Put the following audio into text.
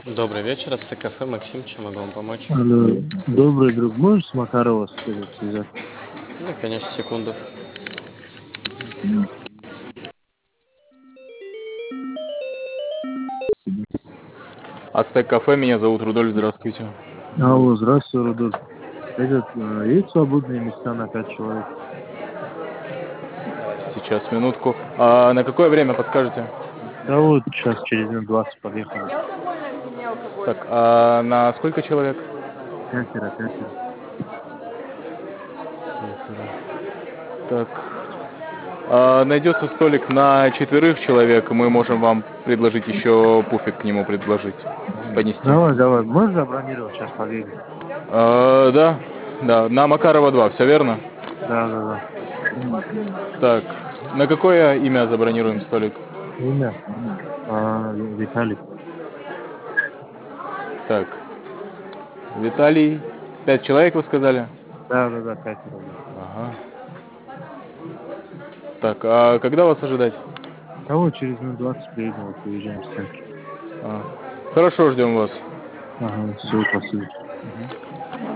Добрый вечер, это кафе Максим, чем могу вам помочь? Алло, добрый друг, можешь с Макарова связаться? Ну, конечно, секунду. Ацтек кафе, меня зовут Рудольф, здравствуйте. Алло, здравствуй, Рудольф. Есть свободные места на 5 человек? Сейчас, минутку. А на какое время подскажете? Да вот, сейчас через минут 20 подъехали. Так, а на сколько человек? Пятеро. Так, найдется столик на 4 человек, мы можем вам предложить еще пуфик к нему предложить, понести. Давай, можешь забронировать, сейчас подъедем? Да, да, на Макарова 2, все верно? Да. Так, на какое имя забронируем столик? Имя? Виталий. Так, Виталий, 5 человек вы сказали? Да, пятеро. Да. Ага. Так, а когда вас ожидать? Да вот, через минут 20 приедем, вот выезжаем с стенки. Хорошо, ждем вас. Ага, все, спасибо.